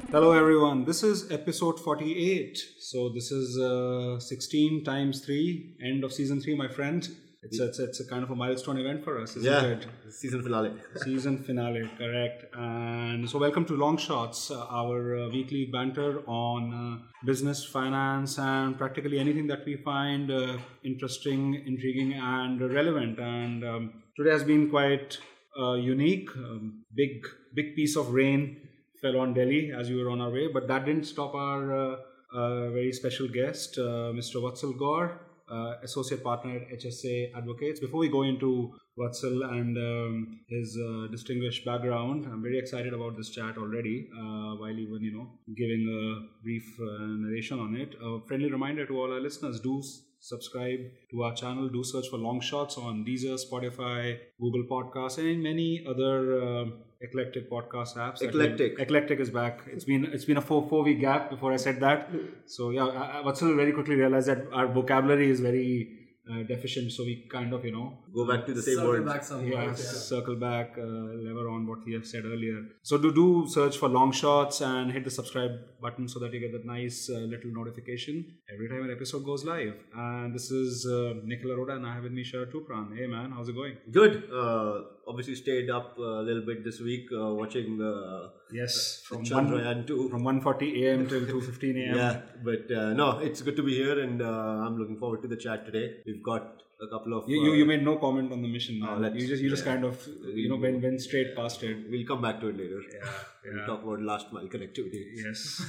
Hello everyone, this is episode 48. So this is 16 times 3, end of season 3, my friend. It's a kind of a milestone event for us, isn't it? Season finale. Season finale, correct. And so welcome to Long Shots, our weekly banter on business, finance, and practically anything that we find interesting, intriguing, and relevant. And today has been quite unique. Big piece of rain fell on Delhi as we were on our way, but that didn't stop our very special guest, Mr. Vatsal Gaur, Associate Partner at HSA Advocates. Before we go into Vatsal and his distinguished background, I'm very excited about this chat already, while even, giving a brief narration on it. A friendly reminder to all our listeners, do subscribe to our channel, do search for Long Shots on Deezer, Spotify, Google Podcasts, and in many other eclectic podcast apps. Eclectic is back. It's been a four week gap before I said that. So yeah, Vatsal very quickly realized that our vocabulary is very deficient, so we kind of go back to the same words. Circle back, lever on what we have said earlier. So do search for Long Shots and hit the subscribe button so that you get that nice little notification every time an episode goes live. And this is Nikhil Arora, and I have with me Sharad Tupran. Hey man, how's it going? Good. Obviously stayed up a little bit this week watching from Chandrayaan 2 from 1:40 a.m. till 2:15 a.m. Yeah, but no, it's good to be here, and I'm looking forward to the chat today. We've got a couple of you made no comment on the mission, man. You just kind of went straight past it. We'll come back to it later. We'll talk about last mile connectivity. Yes.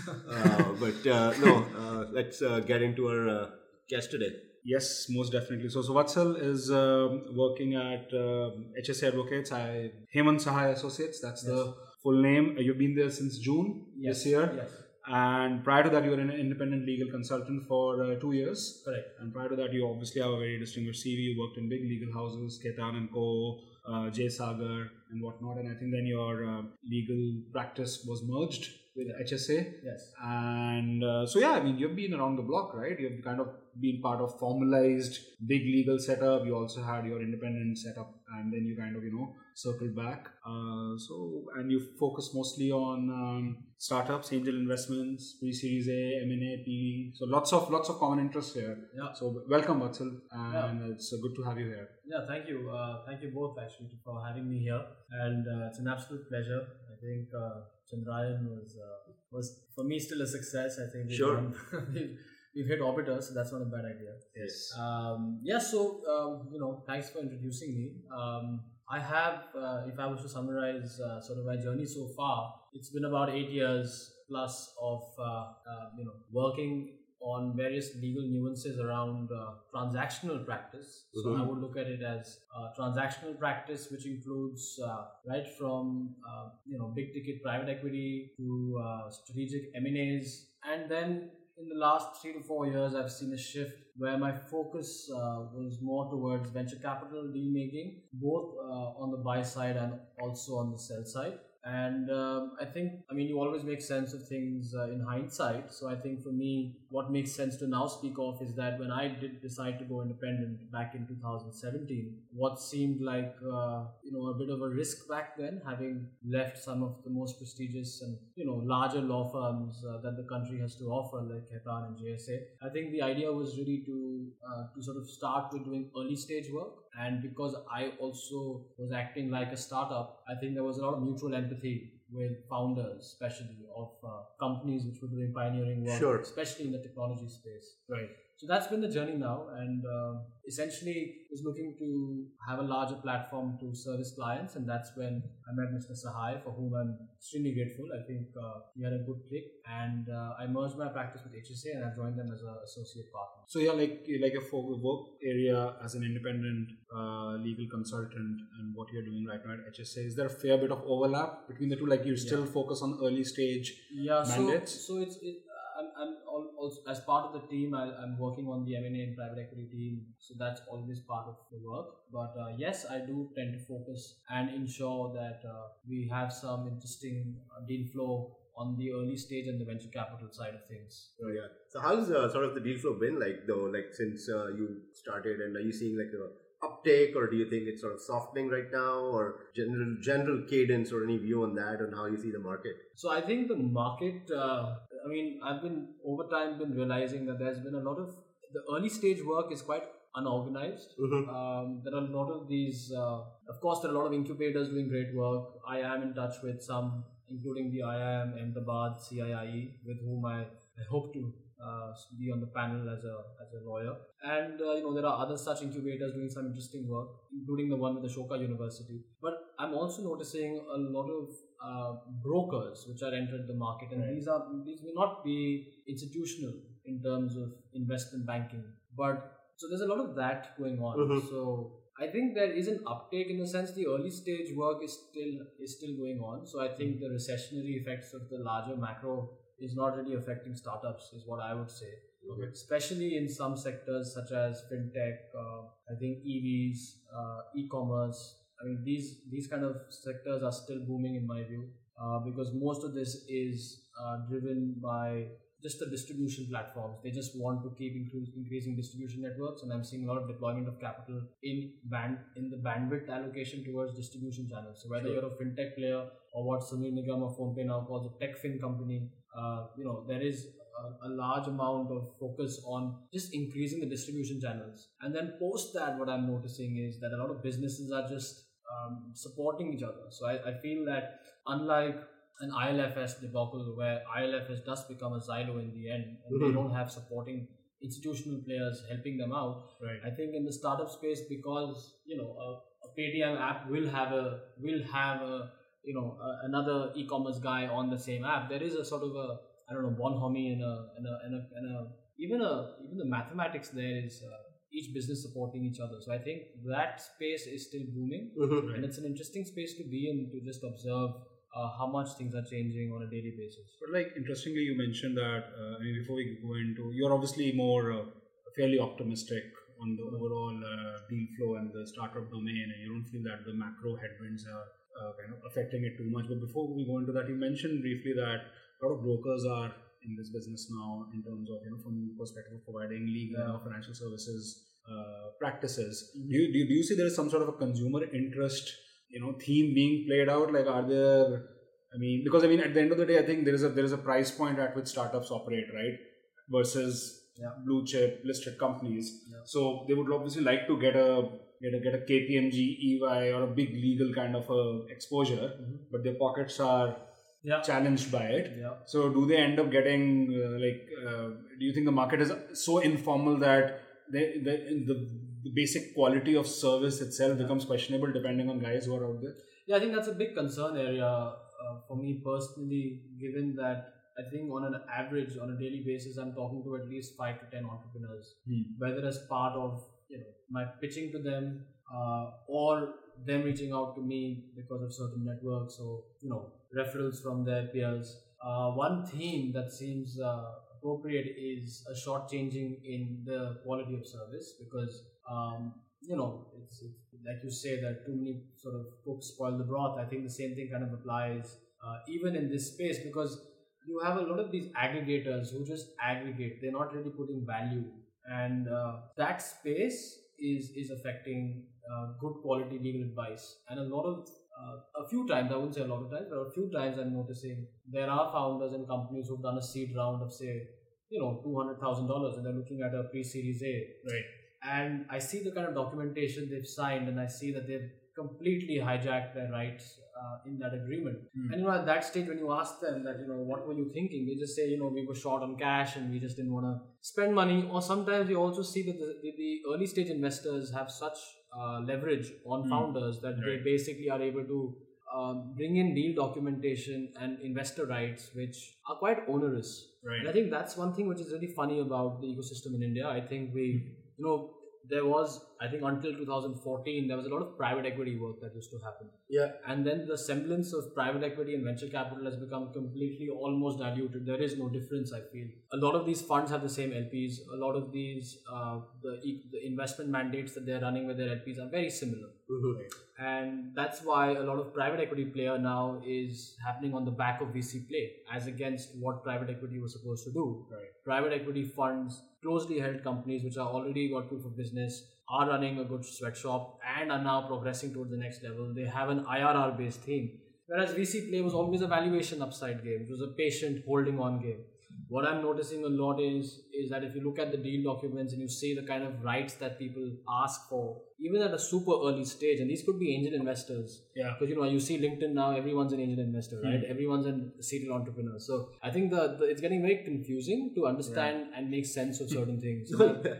Let's get into our guest today. Yes, most definitely. So Vatsal is working at HSA Advocates, Hemant Sahai Associates. That's the full name. You've been there since June this year. Yes. And prior to that, you were an independent legal consultant for 2 years. Correct. And prior to that, you obviously have a very distinguished CV. You worked in big legal houses, Ketan & Co., J. Sagar and whatnot. And I think then your legal practice was merged with HSA. Yes. And you've been around the block, right? You've kind of been part of formalized big legal setup. You also had your independent setup, and then you kind of, circled back. And you focus mostly on startups, angel investments, pre-series A, M&A, PE. So lots of common interests here. Yeah. So welcome, Vatsal, and it's good to have you here. Yeah, thank you. Thank you both actually for having me here, and it's an absolute pleasure. I think Chandrayaan was for me still a success. I think we've hit orbiter, so that's not a bad idea. Yes. Thanks for introducing me. I have, if I was to summarize sort of my journey so far, it's been about 8 years plus of working on various legal nuances around transactional practice. So I would look at it as transactional practice, which includes right from big ticket private equity to strategic M&As, and then in the last 3 to 4 years, I've seen a shift where my focus was more towards venture capital deal making, both on the buy side and also on the sell side. And you always make sense of things in hindsight. So I think for me, what makes sense to now speak of is that when I did decide to go independent back in 2017, what seemed like a bit of a risk back then, having left some of the most prestigious and larger law firms that the country has to offer, like Ketan and JSA. I think the idea was really to sort of start with doing early stage work. And because I also was acting like a startup, I think there was a lot of mutual empathy with founders, especially of companies which were doing pioneering work, especially in the technology space. Right. So that's been the journey now, and essentially was looking to have a larger platform to service clients, and that's when I met Mr. Sahai, for whom I'm extremely grateful. I think we had a good click, and I merged my practice with HSA, and I joined them as an associate partner. So yeah, like your work area as an independent legal consultant and what you're doing right now at HSA, is there a fair bit of overlap between the two? Like you still focus on early stage mandates? So I'm also, as part of the team, I'm working on the M&A and private equity team, so that's always part of the work. But yes, I do tend to focus and ensure that we have some interesting deal flow on the early stage and the venture capital side of things. Oh yeah. So how's sort of the deal flow been like though? Like since you started, and are you seeing like a uptake, or do you think it's sort of softening right now, or general cadence, or any view on that, on how you see the market? So I think the market, I've been over time been realizing that there's been a lot of the early stage work is quite unorganized. There are a lot of these, of course, there are a lot of incubators doing great work. I am in touch with some, including the IIM, Ahmedabad, CIIE, with whom I hope to be on the panel as a lawyer. And there are other such incubators doing some interesting work, including the one with Ashoka University. But I'm also noticing a lot of brokers which are entered the market, and these may not be institutional in terms of investment banking, but so there's a lot of that going on. So I think there is an uptake in the sense the early stage work is still going on. So I think the recessionary effects of the larger macro is not really affecting startups, is what I would say. Especially in some sectors such as fintech, I think EVs, e-commerce. I mean, these kind of sectors are still booming in my view, because most of this is driven by just the distribution platforms. They just want to keep increasing distribution networks, and I'm seeing a lot of deployment of capital in the bandwidth allocation towards distribution channels. So whether you're a fintech player or what Sunil Nigam of PhonePe now calls a tech fin company, there is a large amount of focus on just increasing the distribution channels. And then post that, what I'm noticing is that a lot of businesses are just supporting each other. So I feel that unlike an ILFS debacle where ILFS does become a Xylo in the end, and they don't have supporting institutional players helping them out. Right. I think in the startup space, because a Paytm app will have another e-commerce guy on the same app. There is a sort of a bonhomie even the mathematics there is each business supporting each other. So I think that space is still booming, and it's an interesting space to be in, to just observe how much things are changing on a daily basis. But interestingly, you mentioned that before we go into, you're obviously more fairly optimistic on the overall deal flow and the startup domain, and you don't feel that the macro headwinds are kind of affecting it too much. But before we go into that, you mentioned briefly that a lot of brokers are in this business now in terms of from the perspective of providing legal or financial services practices. Do you see there is some sort of a consumer interest theme being played out? Like, are there? Because at the end of the day, I think there is a price point at which startups operate, right? Versus blue chip listed companies. Yeah. So they would obviously like to get a KPMG, EY, or a big legal kind of a exposure, but their pockets are challenged by it. Yeah. So do they end up getting do you think the market is so informal that the basic quality of service itself becomes questionable depending on guys who are out there? Yeah, I think that's a big concern area for me personally, given that I think on an average, on a daily basis, I'm talking to at least 5 to 10 entrepreneurs, whether as part of my pitching to them or them reaching out to me because of certain networks or referrals from their peers. One theme that seems appropriate is a shortchanging in the quality of service, because it's like you say that too many sort of cooks spoil the broth. I think the same thing kind of applies even in this space, because you have a lot of these aggregators who just aggregate. They're not really putting value, and that space is affecting good quality legal advice. And a few times, I wouldn't say a lot of times, but a few times I'm noticing there are founders and companies who've done a seed round of say $200,000, and they're looking at a pre-series A. Right. And I see the kind of documentation they've signed, and I see that they've completely hijacked their rights in that agreement. And at that stage, when you ask them that what were you thinking, they just say we were short on cash and we just didn't want to spend money. Or sometimes you also see that the early stage investors have such leverage on founders that they basically are able to bring in deal documentation and investor rights which are quite onerous. Right. And I think that's one thing which is really funny about the ecosystem in India. I think there was, I think until 2014, there was a lot of private equity work that used to happen. Yeah. And then the semblance of private equity and venture capital has become completely almost diluted. There is no difference, I feel. A lot of these funds have the same LPs. A lot of these, the investment mandates that they're running with their LPs are very similar. And that's why a lot of private equity player now is happening on the back of VC play, as against what private equity was supposed to do. Right. Private equity funds closely held companies which are already got proof of business, are running a good sweatshop and are now progressing towards the next level. They have an IRR based theme. Whereas VC play was always a valuation upside game. It was a patient holding on game. What I'm noticing a lot is that if you look at the deal documents and you see the kind of rights that people ask for, even at a super early stage, and these could be angel investors. Yeah. Because you see LinkedIn now, everyone's an angel investor, right? Everyone's a serial entrepreneur. So I think it's getting very confusing to understand and make sense of certain things.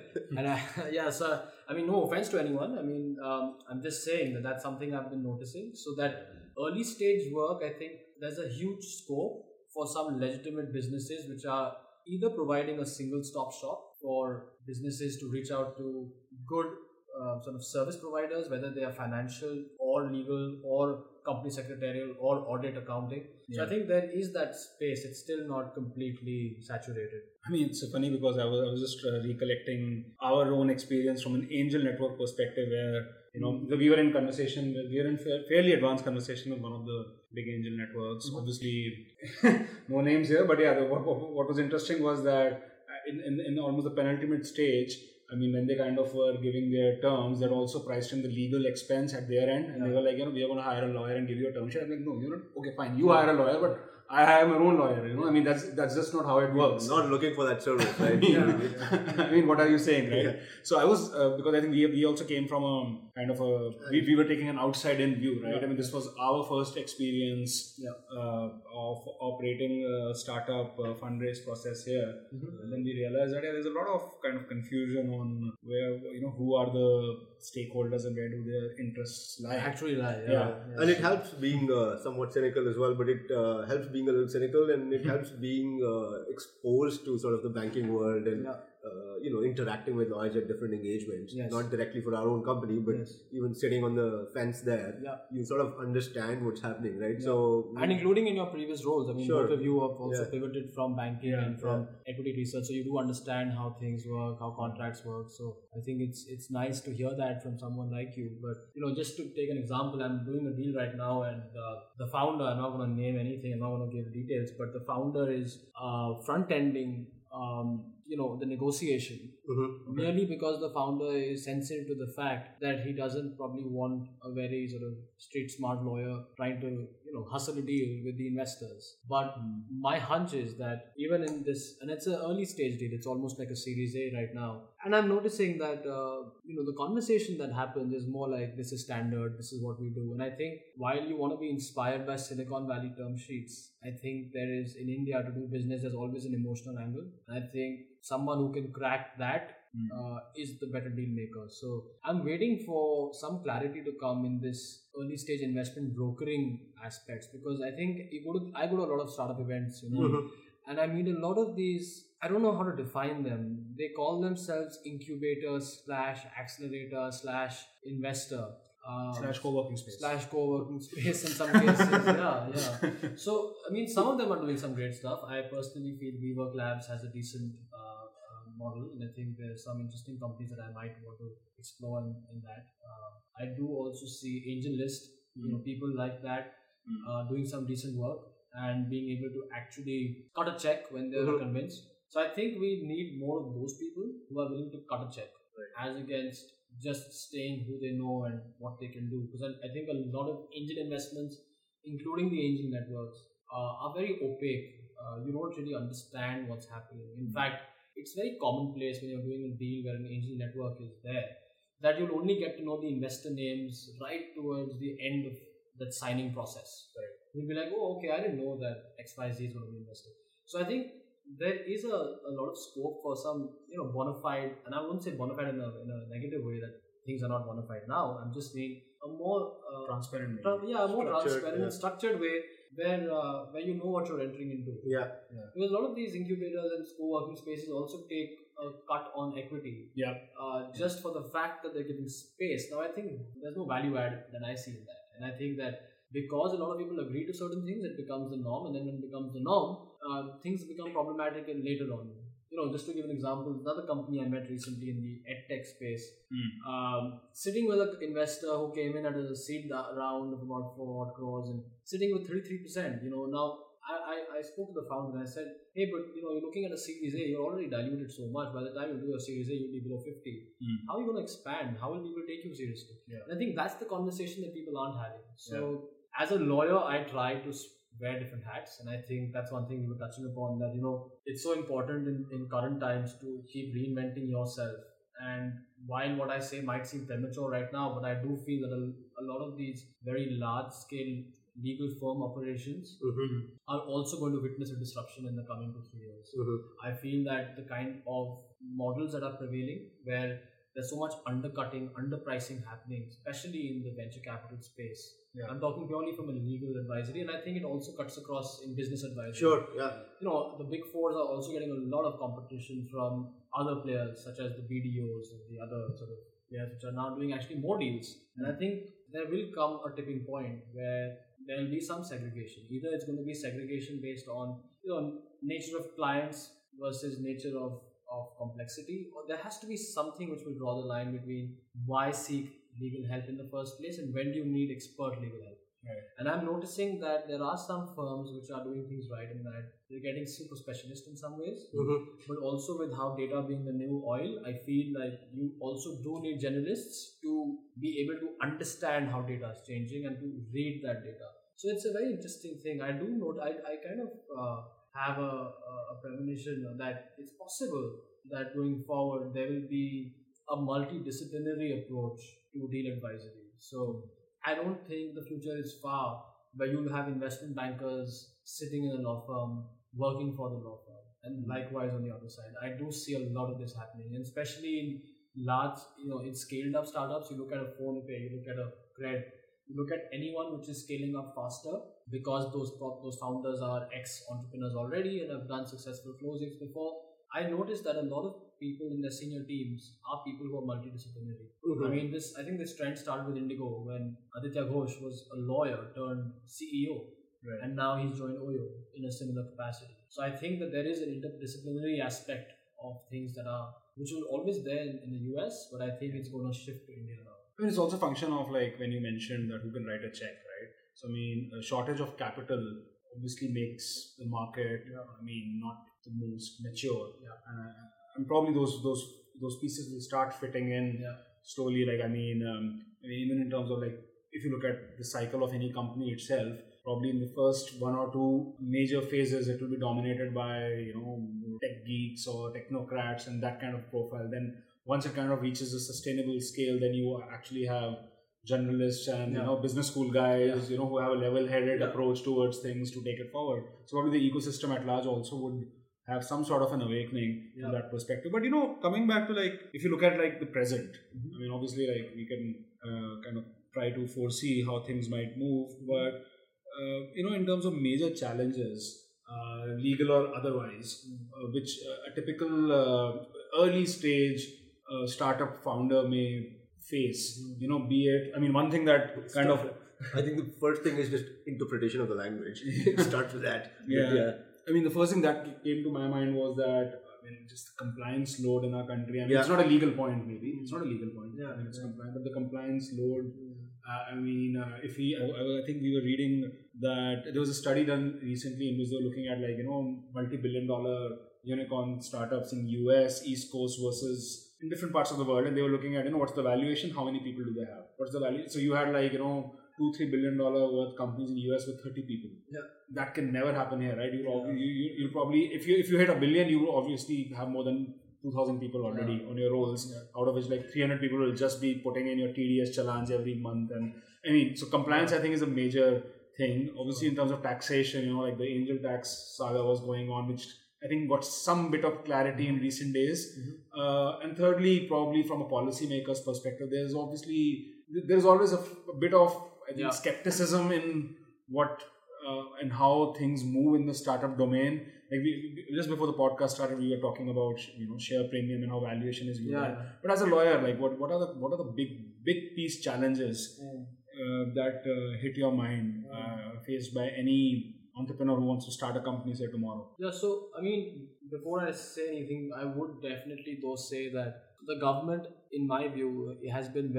So I mean, no offense to anyone. I mean, I'm just saying that that's something I've been noticing. So that early stage work, I think there's a huge scope for some legitimate businesses which are either providing a single stop shop for businesses to reach out to good sort of service providers, whether they are financial or legal or company secretarial or audit accounting. So I think there is that space. It's still not completely saturated. I mean, it's funny because I was just recollecting our own experience from an angel network perspective, where we were in fairly advanced conversation with one of the big angel networks. Obviously, no names here, but yeah, what was interesting was that in almost the penultimate stage, I mean, when they kind of were giving their terms, that also priced in the legal expense at their end, and they were like, we are going to hire a lawyer and give you a term sheet. I'm like, no, you're not. Okay, fine, you hire a lawyer, but I hire my own lawyer. I mean, that's just not how it works. Not looking for that service, right? I mean, what are you saying, right? So I was because I think we also came from a kind of we were taking an outside-in view, right? I mean, this was our first experience of operating a startup fundraise process here, and then we realized that there's a lot of kind of confusion on where who are the stakeholders and where do their interests lie. Actually lie, And it helps being somewhat cynical as well, but it helps being a little cynical, and it helps being exposed to sort of the banking world and interacting with lawyers at different engagements, not directly for our own company, but even sitting on the fence there, you sort of understand what's happening, right? So, and including in your previous roles, I mean, both of you have also pivoted from banking and from equity research, so you do understand how things work, how contracts work. So I think it's nice to hear that from someone like you. But just to take an example, I'm doing a deal right now, and the founder, I'm not going to name anything, I'm not going to give details, but the founder is front-ending the negotiation, merely because the founder is sensitive to the fact that he doesn't probably want a very sort of street smart lawyer trying to hustle a deal with the investors. But my hunch is that even in this, and it's an early stage deal, it's almost like a Series A right now, and I'm noticing that the conversation that happens is more like, this is standard, this is what we do. And I think while you want to be inspired by Silicon Valley term sheets, I think there is, in India, to do business, there's always an emotional angle. And I think someone who can crack that is the better deal maker. So I'm waiting for some clarity to come in this early stage investment brokering aspects, because I think I go to a lot of startup events, and I meet a lot of these, I don't know how to define them. They call themselves incubators / accelerator / investor. / co-working space. / co-working space in some cases. So, I mean, some of them are doing some great stuff. I personally feel WeWork Labs has a decent model, and I think there's some interesting companies that I might want to explore in that. I do also see AngelList, people like that doing some decent work and being able to actually cut a check when they're convinced. So I think we need more of those people who are willing to cut a check, as against just staying who they know and what they can do. Because I think a lot of angel investments, including the angel networks, are very opaque. You don't really understand what's happening. In fact, it's very commonplace when you're doing a deal where an angel network is there, that you'll only get to know the investor names right towards the end of that signing process. Right. You'll be like, oh, okay, I didn't know that XYZ is going to be invested. So I think there is a lot of scope for some, bona fide, and I wouldn't say bona fide in a negative way that things are not bona fide now. I'm just saying a more transparent way. Transparent and structured way where you know what you're entering into. Because a lot of these incubators and co-working spaces also take a cut on equity. Just for the fact that they're giving space. Now I think there's no value add that I see in that. And I think that because a lot of people agree to certain things, it becomes the norm, and then when it becomes the norm, things become problematic and later on. Just to give an example, another company I met recently in the edtech space, sitting with an investor who came in at a seed round of about 4 crores and sitting with 33%. Now I spoke to the founder and I said, hey, but you're looking at a Series A, you're already diluted so much. By the time you do a Series A, you'll be below 50. How are you going to expand? How will people take you seriously? Yeah. And I think that's the conversation that people aren't having. So as a lawyer, I try to wear different hats, and I think that's one thing we were touching upon, that it's so important in current times to keep reinventing yourself. And while what I say might seem premature right now, but I do feel that a lot of these very large scale legal firm operations are also going to witness a disruption in the coming 2-3 years. I feel that the kind of models that are prevailing, where there's so much undercutting, underpricing happening, especially in the venture capital space. I'm talking purely from a legal advisory, and I think it also cuts across in business advisory. Sure, yeah. The big fours are also getting a lot of competition from other players, such as the BDOs and the other sort of players, which are now doing actually more deals. And I think there will come a tipping point where there will be some segregation. Either it's going to be segregation based on nature of clients versus nature of complexity, or there has to be something which will draw the line between why seek legal help in the first place and when do you need expert legal help. Right. And I'm noticing that there are some firms which are doing things right in that they're getting super specialist in some ways, but also with how data being the new oil, I feel like you also do need generalists to be able to understand how data is changing and to read that data. So it's a very interesting thing. I do note, I kind of have a premonition that it's possible that going forward there will be a multidisciplinary approach to deal advisory. So I don't think the future is far where you'll have investment bankers sitting in a law firm working for the law firm, and likewise on the other side. I do see a lot of this happening, and especially in large, in scaled up startups. You look at a PhonePe, you look at a Cred, you look at anyone which is scaling up faster because those founders are ex-entrepreneurs already and have done successful closings before. I noticed that a lot of people in their senior teams are people who are multidisciplinary. I think this trend started with Indigo when Aditya Ghosh was a lawyer turned CEO, and now he's joined Oyo in a similar capacity. So I think that there is an interdisciplinary aspect of things which will always there in the US, but I think it's going to shift to India now. I mean, it's also a function of like when you mentioned that who can write a check, right? So I mean, a shortage of capital obviously makes the market, not the most mature. And probably those pieces will start fitting in slowly. Like even in terms of like, if you look at the cycle of any company itself, probably in the first 1 or 2 major phases, it will be dominated by tech geeks or technocrats and that kind of profile. Then once it kind of reaches a sustainable scale, then you actually have generalists and business school guys who have a level-headed approach towards things to take it forward. So probably the ecosystem at large also would have some sort of an awakening in that perspective. But coming back to like, if you look at like the present, I mean obviously like we can kind of try to foresee how things might move, but in terms of major challenges, legal or otherwise, which a typical early stage startup founder may face, be it, I mean, one thing that kind of... I think the first thing is just interpretation of the language. Start with that. Yeah. I mean, the first thing that came to my mind was that, just the compliance load in our country. I mean, it's not a legal point, maybe. It's not a legal point. It's compliant, but the compliance load, I think we were reading that there was a study done recently in which they were looking at like, multi-billion-dollar unicorn startups in US, East Coast versus in different parts of the world, and they were looking at, what's the valuation, how many people do they have, what's the value. So you had like, $2-3 billion worth companies in the US with 30 people. That can never happen here, right? You'll probably, if you hit $1 billion, you will obviously have more than 2,000 people already on your rolls, out of which like 300 people will just be putting in your TDS challans every month. And I mean, so compliance I think is a major thing. Obviously in terms of taxation, like the angel tax saga was going on, which I think got some bit of clarity in recent days. And thirdly, probably from a policymaker's perspective, there's always a bit of skepticism in what and how things move in the startup domain. Like just before the podcast started, we were talking about share premium and how valuation is viewed. But as a lawyer, like what are the big piece challenges that hit your mind faced by any entrepreneur who wants to start a company, say tomorrow? So I mean, before I say anything, I would definitely though say that The government, in my view, has been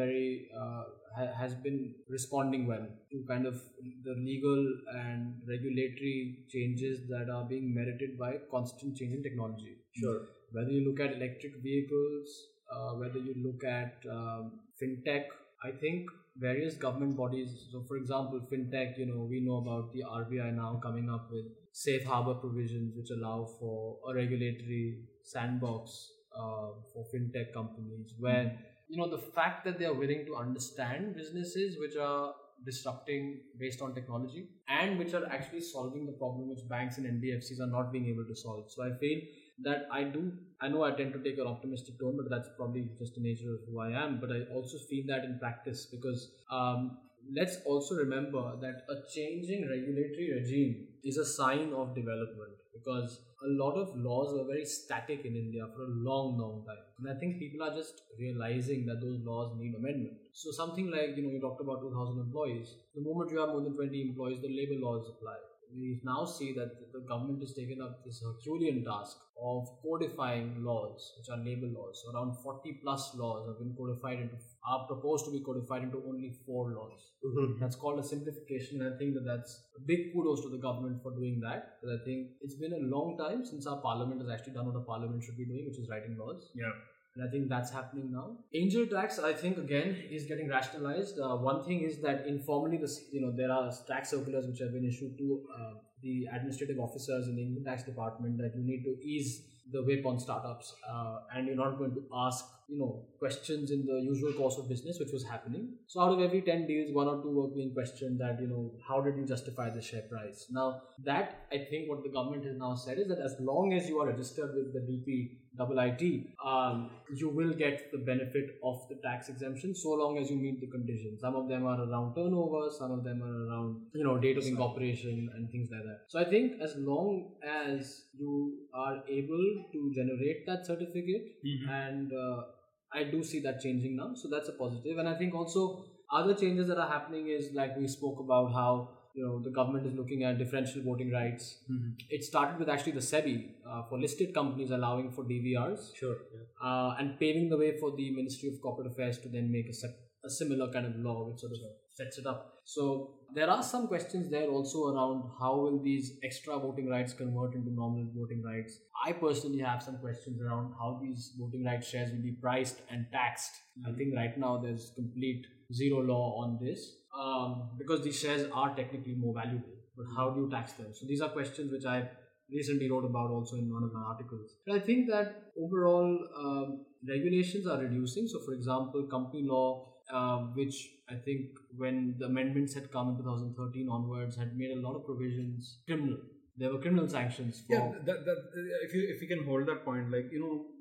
has been responding well to kind of the legal and regulatory changes that are being merited by constant change in technology. Sure. Whether you look at electric vehicles, whether you look at fintech, I think various government bodies. So, for example, fintech. We know about the RBI now coming up with safe harbor provisions, which allow for a regulatory sandbox for fintech companies, where the fact that they are willing to understand businesses which are disrupting based on technology and which are actually solving the problem which banks and NBFCs are not being able to solve. So I feel that I know I tend to take an optimistic tone, but that's probably just the nature of who I am. But I also feel that in practice, because let's also remember that a changing regulatory regime is a sign of development, because a lot of laws were very static in India for a long time. And I think people are just realizing that those laws need amendment. So something like, you talked about 2,000 employees. The moment you have more than 20 employees, the labor laws apply. We now see that the government has taken up this Herculean task of codifying laws, which are labor laws. So around 40 plus laws are proposed to be codified into only 4 laws. Mm-hmm. That's called a simplification, and I think that's a big kudos to the government for doing that, because I think it's been a long time since our parliament has actually done what a parliament should be doing, which is writing laws. Yeah. And I think that's happening now. Angel tax, I think, again, is getting rationalized. One thing is that informally, there are tax circulars which have been issued to the administrative officers in the income tax department that you need to ease the whip on startups, and you're not going to ask questions in the usual course of business, which was happening. So out of every 10 deals, 1 or 2 were being questioned that how did you justify the share price. Now that, I think, what the government has now said is that as long as you are registered with the DPIIT, you will get the benefit of the tax exemption so long as you meet the conditions. Some of them are around turnover, some of them are around date of incorporation and things like that. So I think as long as you are able to generate that certificate, and I do see that changing now, so that's a positive. And I think also other changes that are happening is, like we spoke about, how the government is looking at differential voting rights. It started with actually the SEBI for listed companies allowing for DVRs. Sure. Yeah. And paving the way for the Ministry of Corporate Affairs to then make a similar kind of law which sort of sets it up. So there are some questions there also around how will these extra voting rights convert into normal voting rights. I personally have some questions around how these voting rights shares will be priced and taxed. I think right now there's complete zero law on this, because these shares are technically more valuable, but how do you tax them? So these are questions which I recently wrote about also in one of my articles. But I think that overall regulations are reducing. So for example, company law, which I think when the amendments had come in 2013 onwards, had made a lot of provisions criminal. There were criminal sanctions for... Yeah, if you can hold that point, like,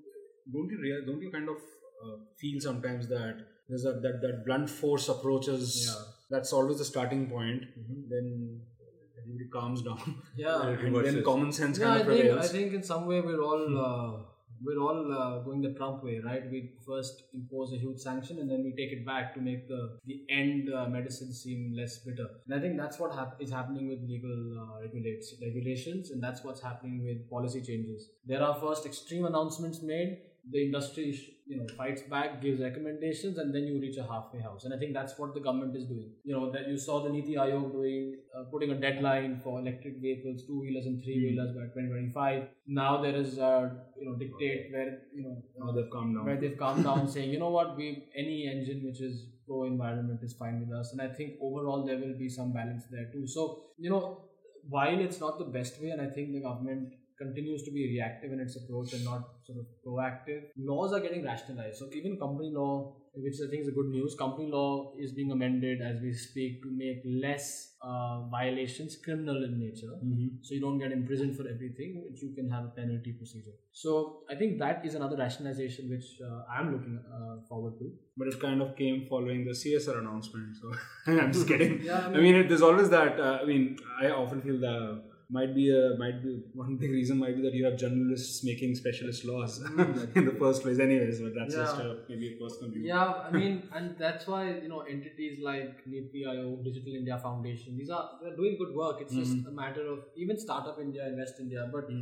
don't you kind of feel sometimes that there's that blunt force approaches, that's always the starting point. Then everybody calms down. Yeah. And then common sense kind of prevails. I think in some way we're all going the Trump way, right? We first impose a huge sanction and then we take it back to make the end medicine seem less bitter. And I think that's what is happening with legal regulations, and that's what's happening with policy changes. There are first extreme announcements made, the industry fights back, gives recommendations, and then you reach a halfway house. And I think that's what the government is doing. That you saw the Niti Aayog doing, putting a deadline for electric vehicles, 2-wheelers and 3-wheelers by 2025. Now there is a dictate where they've calmed down, saying any engine which is pro environment is fine with us. And I think overall there will be some balance there too. So while it's not the best way, and I think the government continues to be reactive in its approach and not sort of proactive, laws are getting rationalized. So even company law, which I think is a good news, company law is being amended as we speak to make less violations criminal in nature. So you don't get imprisoned for everything, which you can have a penalty procedure. So I think that is another rationalization which I'm looking forward to. But it kind of came following the CSR announcement. So I'm just kidding. Yeah, there's always that. I often feel that might be one big reason might be that you have journalists making specialist laws in the first place anyways, but that's just maybe a personal view. Yeah, and that's why entities like Niti Aayog, Digital India Foundation, they're doing good work. It's just a matter of even Startup India, Invest India, but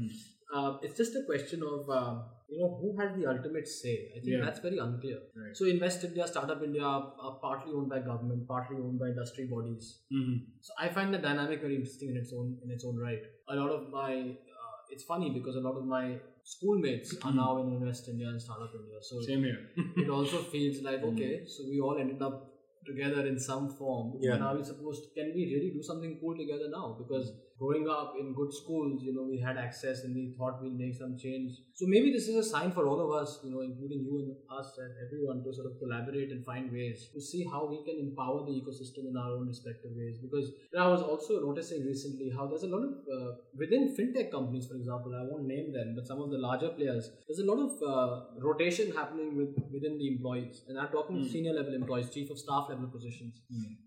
it's just a question of who has the ultimate say. I think that's very unclear. Right. So Invest India, Startup India are partly owned by government, partly owned by industry bodies. So I find the dynamic very interesting in its own right. A lot of my it's funny because a lot of my schoolmates are now in Invest India and Startup India. So Same here. it also feels like okay, so we all ended up together in some form. And are we can we really do something cool together now? Because growing up in good schools, we had access and we thought we'll make some change. So maybe this is a sign for all of us, including you and us and everyone, to sort of collaborate and find ways to see how we can empower the ecosystem in our own respective ways. Because I was also noticing recently how there's a lot of, within fintech companies, for example, I won't name them, but some of the larger players, there's a lot of rotation happening within the employees. And I'm talking senior level employees, chief of staff level positions.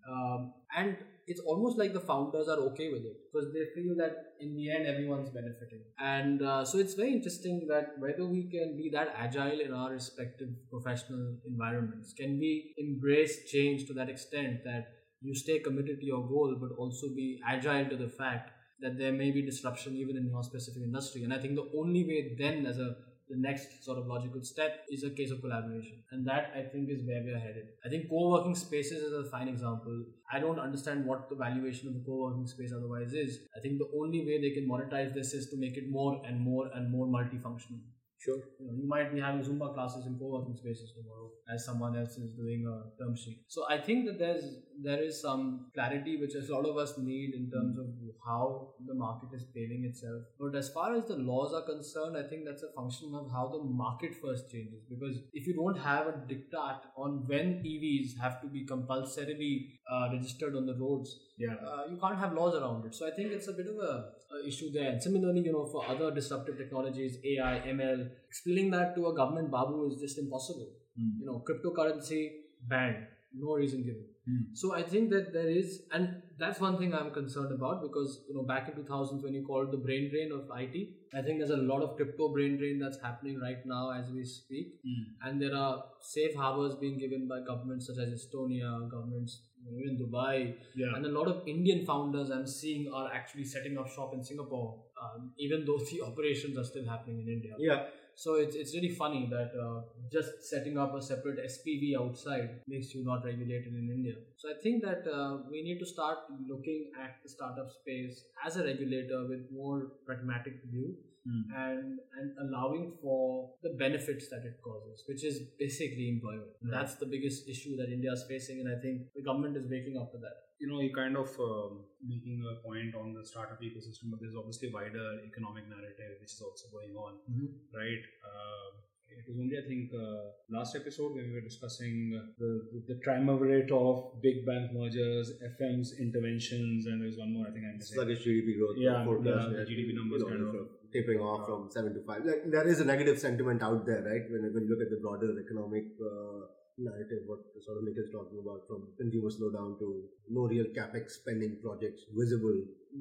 And it's almost like the founders are okay with it because they feel that in the end everyone's benefiting. And so it's very interesting that whether we can be that agile in our respective professional environments, can we embrace change to that extent that you stay committed to your goal but also be agile to the fact that there may be disruption even in your specific industry. And I think the only way then the next sort of logical step is a case of collaboration. And that, I think, is where we are headed. I think co-working spaces is a fine example. I don't understand what the valuation of a co-working space otherwise is. I think the only way they can monetize this is to make it more and more and more multifunctional. Sure. You might be having Zumba classes in co-working spaces tomorrow as someone else is doing a term sheet. So I think that there is some clarity which a lot of us need in terms of how the market is paving itself. But as far as the laws are concerned, I think that's a function of how the market first changes. Because if you don't have a diktat on when EVs have to be compulsorily registered on the roads, you can't have laws around it. So I think it's a bit of a issue there. And similarly, for other disruptive technologies, AI, ML, explaining that to a government babu is just impossible. Cryptocurrency banned, no reason given. So I think that there is, and that's one thing I'm concerned about because back in 2000 when you called it the brain drain of IT, I think there's a lot of crypto brain drain that's happening right now as we speak, and there are safe harbors being given by governments such as Estonia, governments in Dubai, and a lot of Indian founders I'm seeing are actually setting up shop in Singapore, even though the operations are still happening in India. So it's really funny that just setting up a separate SPV outside makes you not regulated in India. So I think that we need to start looking at the startup space as a regulator with more pragmatic view and allowing for the benefits that it causes, which is basically employment. That's the biggest issue that India is facing, and I think the government is waking up to that. You kind of making a point on the startup ecosystem, but there's obviously a wider economic narrative which is also going on, right? It was only, I think, last episode when we were discussing the triumvirate of big bank mergers, FM's interventions, and there's one more, I think I'm missing. Sluggish GDP growth. Forecast, the GDP numbers kind of tapering off from 7 to 5. Like, there is a negative sentiment out there, right? When you look at the broader economic narrative, what sort of Nick is talking about, from consumer slowdown to no real capex spending projects visible.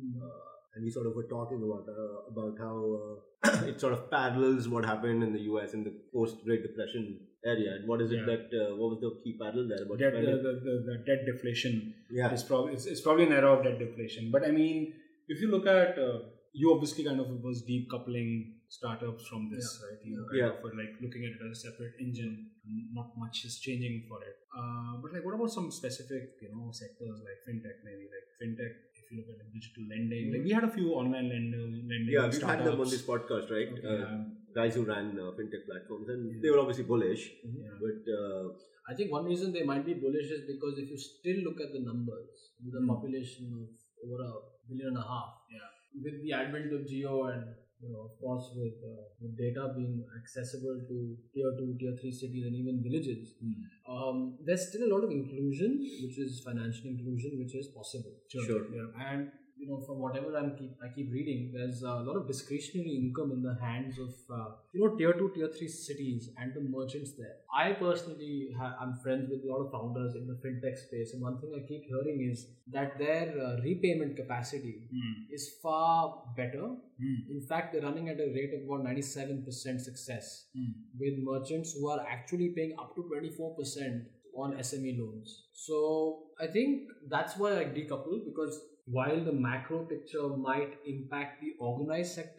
And we sort of were talking about how it sort of parallels what happened in the US in the post-Great Depression area. And what is it that, what was the key parallel there? About the debt deflation is probably an era of debt deflation. But I mean, if you look at, you obviously kind of was decoupling startups from this, right? You kind of were like looking at it as a separate engine. Not much is changing for it. But like, what about some specific, sectors like fintech, maybe like fintech? If you look at like digital lending, like we had a few online lending. Yeah, we've had them on this podcast, right? Guys who ran fintech platforms, and they were obviously bullish. But I think one reason they might be bullish is because if you still look at the numbers, with a population of over 1.5 billion, with the advent of Geo and of course with data being accessible to tier 2, tier 3 cities and even villages, there's still a lot of inclusion, which is financial inclusion, which is possible. Sure. And from whatever I keep reading, there's a lot of discretionary income in the hands of tier 2, tier 3 cities and the merchants there. I personally I'm friends with a lot of founders in the fintech space, and one thing I keep hearing is that their repayment capacity is far better. In fact, they're running at a rate of about 97% success with merchants who are actually paying up to 24% on SME loans. So I think that's why I decouple, because while the macro picture might impact the organized sector,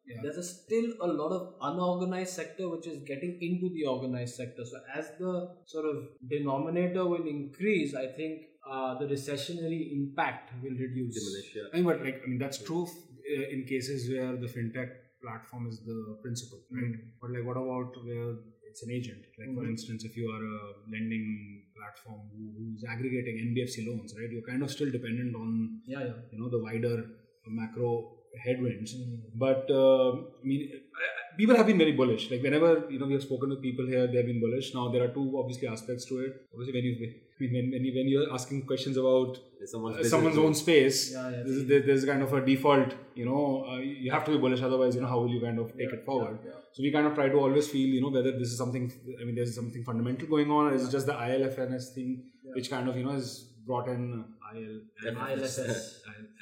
there's still a lot of unorganized sector which is getting into the organized sector. So as the sort of denominator will increase, I think the recessionary impact will reduce. Diminish, but that's true in cases where the fintech platform is the principal, right? But like, what about where it's an agent? Like, for instance, if you are a lending platform who's aggregating NBFC loans, right? You're kind of still dependent on the wider macro headwinds. But people have been very bullish. Like, whenever we have spoken to people here, they've been bullish. Now there are two obviously aspects to it. Obviously, when you're asking questions about someone's own space, there's kind of a default. You have to be bullish, otherwise how will you kind of take it forward? So we kind of try to always feel whether this is something. There's something fundamental going on, or is it just the ILFNS thing, which kind of has brought in ILFS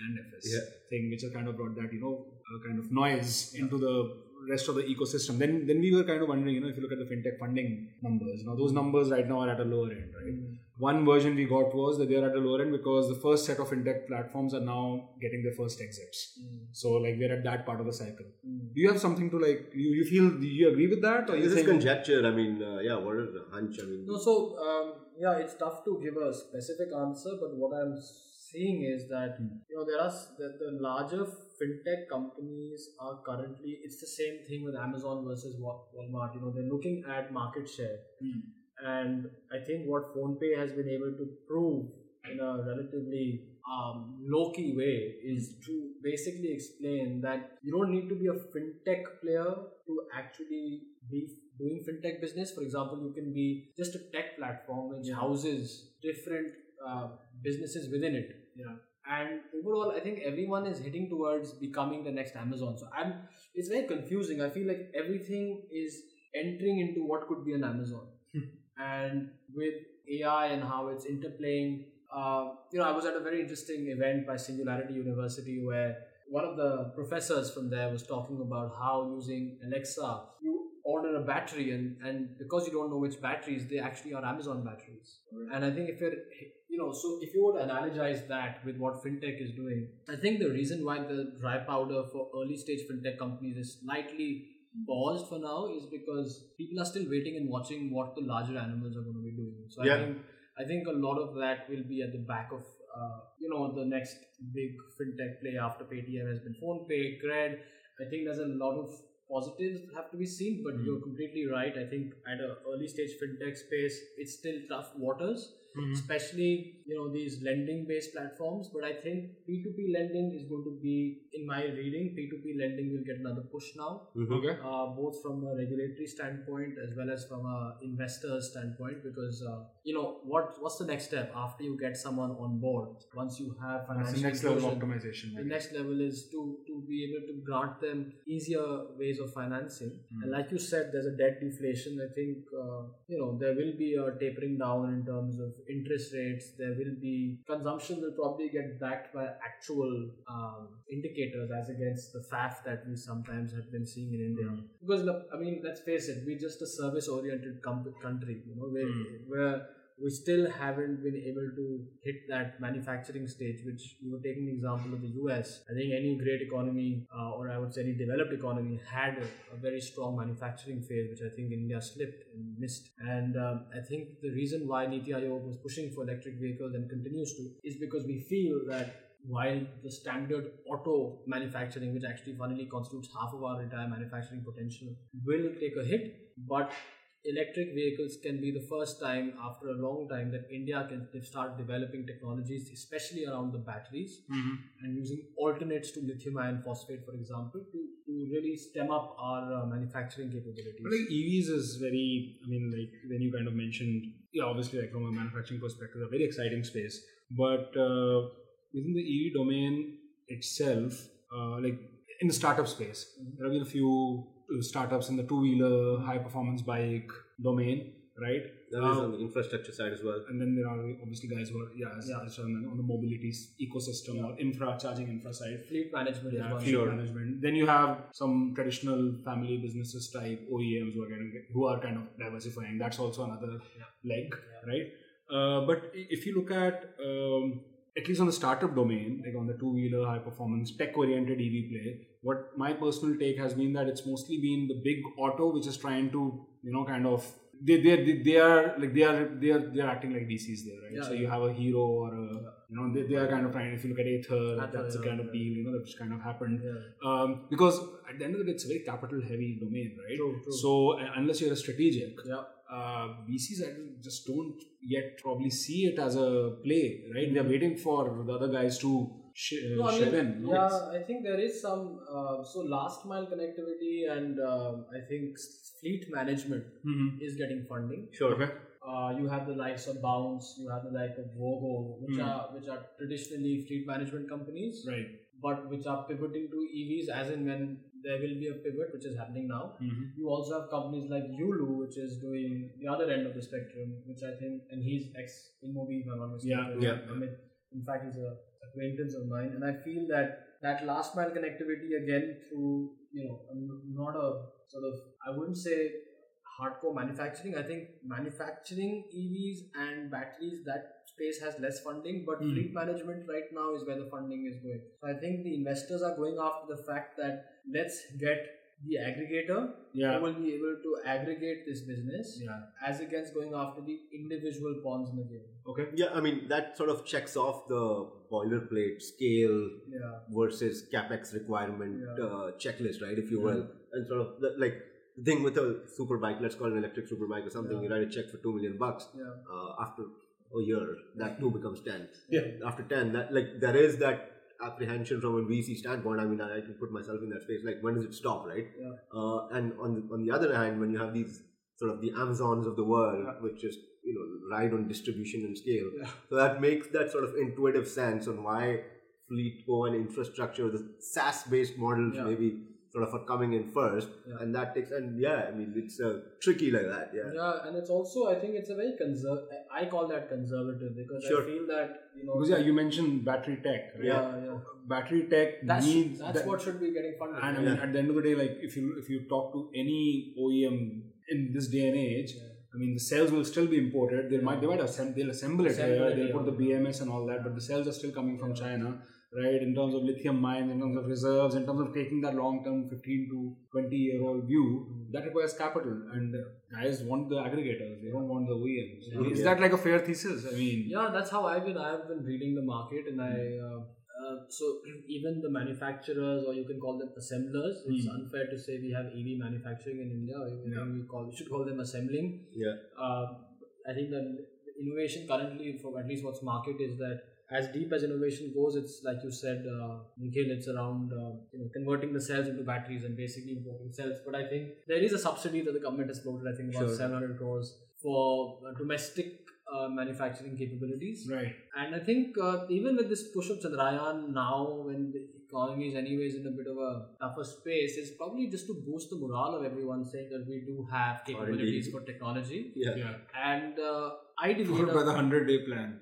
thing, which has kind of brought that kind of noise into the rest of the ecosystem. Then we were kind of wondering, if you look at the fintech funding numbers, those numbers right now are at a lower end, right? One version we got was that they are at a lower end because the first set of fintech platforms are now getting their first exits. So like we're at that part of the cycle. Do you have something to like? You feel? Do you agree with that? Or this is conjecture. What is the hunch? No. So it's tough to give a specific answer, but what I'm seeing is that there are the larger fintech companies are currently, it's the same thing with Amazon versus Walmart. They're looking at market share, and I think what PhonePe has been able to prove in a relatively low-key way is to basically explain that you don't need to be a fintech player to actually be doing fintech business. For example, you can be just a tech platform which houses different businesses within it. And overall, I think everyone is heading towards becoming the next Amazon. So it's very confusing. I feel like everything is entering into what could be an Amazon. And with AI and how it's interplaying, I was at a very interesting event by Singularity University where one of the professors from there was talking about how using Alexa, you order a battery and because you don't know which batteries, they actually are Amazon batteries. And I think if if you were to analogize that with what fintech is doing, I think the reason why the dry powder for early stage fintech companies is slightly paused for now is because people are still waiting and watching what the larger animals are going to be doing. So I think a lot of that will be at the back of the next big fintech play after Paytm has been PhonePe, Cred. I think there's a lot of positives have to be seen, but you're completely right. I think at an early stage fintech space, it's still tough waters, especially these lending based platforms. But I think P2P lending is going to be, in my reading, P2P lending will get another push now, both from a regulatory standpoint as well as from a investor standpoint, because what's the next step after you get someone on board? Once you have financial the next level of optimization. The next level is to be able to grant them easier ways of financing. And like you said, there's a debt deflation. I think there will be a tapering down in terms of interest rates. There will be consumption will probably get backed by actual indicators as against the faff that we sometimes have been seeing in India. Because let's face it, we're just a service-oriented country, where we still haven't been able to hit that manufacturing stage, which you were taking the example of the US. I think any great economy, or I would say any developed economy, had a very strong manufacturing phase, which I think India slipped and missed. And I think the reason why Niti Aayog was pushing for electric vehicles and continues to is because we feel that while the standard auto manufacturing, which actually funnily constitutes half of our entire manufacturing potential, will take a hit, but electric vehicles can be the first time after a long time that India can start developing technologies, especially around the batteries, and using alternates to lithium iron phosphate, for example, to really stem up our manufacturing capabilities. But like EVs is very, when you kind of mentioned, obviously like from a manufacturing perspective, a very exciting space. But within the EV domain itself, like in the startup space, there have been a few startups in the two-wheeler high-performance bike domain, right? That is on the infrastructure side as well. And then there are obviously guys who are on the mobility ecosystem or charging infra side. Fleet management as well. Fleet management. Then you have some traditional family businesses type OEMs who are kind of diversifying. That's also another leg, right? But if you look at at least on the startup domain, like on the two-wheeler, high-performance, tech-oriented EV play, what my personal take has been that it's mostly been the big auto which is trying to, kind of they are acting like VCs there, right? Yeah, so you have a Hero or they are kind of trying. If you look at Ather, that's the kind of deal that's kind of happened. Yeah. Because at the end of the day, it's a very capital-heavy domain, right? True. So unless you're a strategic, Yeah. VCs just don't yet probably see it as a play, right? They're waiting for the other guys to ship in. Yeah, I think there is some so last mile connectivity and I think fleet management is getting funding. Sure. Okay. You have the likes of Bounce, you have the like of Vogo, which are traditionally fleet management companies, Right. but which are pivoting to EVs as in when there will be a pivot, which is happening now. You also have companies like Yulu, which is doing the other end of the spectrum, which I think, and he's ex-Inmobi, if I'm not mistaken. Yeah. I mean, in fact, he's a acquaintance of mine, and I feel that last mile connectivity again through not a sort of, I wouldn't say hardcore manufacturing. I think manufacturing EVs and batteries, that space has less funding, but fleet management right now is where the funding is going. So I think the investors are going after the fact that let's get the aggregator who will be able to aggregate this business as against going after the individual pawns in the game. Okay. Yeah, I mean, that sort of checks off the boilerplate scale versus capex requirement checklist, right? If you will. And sort of like the thing with a super bike, let's call it an electric super bike or something, you write a check for $2 million. After a year, that 2 becomes 10. After 10, that like there is that apprehension from a VC standpoint. I mean, I can put myself in that space. Like, when does it stop, right? And on the other hand, when you have these sort of the Amazons of the world, which just ride on distribution and scale, so that makes that sort of intuitive sense on why FleetCo and infrastructure, the SaaS-based models, maybe sort of are coming in first, and that takes, and I mean, it's tricky like that, and it's also, I think it's a very I call that conservative, because I feel that, because you mentioned battery tech, right? Battery tech that's what should be getting funded. And I mean, at the end of the day, like if you talk to any OEM in this day and age, I mean, the cells will still be imported. They'll assemble it here. They'll put the BMS and all that, but the cells are still coming from China. Right, in terms of lithium mines, in terms of reserves, in terms of taking that long-term 15 to 20-year-old view, that requires capital, and guys want the aggregators, they don't want the OEMs. Is that like a fair thesis? I mean, that's how I've been reading the market, and so even the manufacturers, or you can call them assemblers, it's unfair to say we have EV manufacturing in India. We should call them assembling. I think the innovation currently, for at least what's market, is that as deep as innovation goes, it's like you said, Nikhil, it's around converting the cells into batteries and basically importing cells. But I think there is a subsidy that the government has floated, I think about 700 crores for domestic manufacturing capabilities. Right. And I think even with this push of Chandrayaan now, when the economy is anyways in a bit of a tougher space, it's probably just to boost the morale of everyone, saying that we do have capabilities for technology. And ideally, followed by the 100-day plan.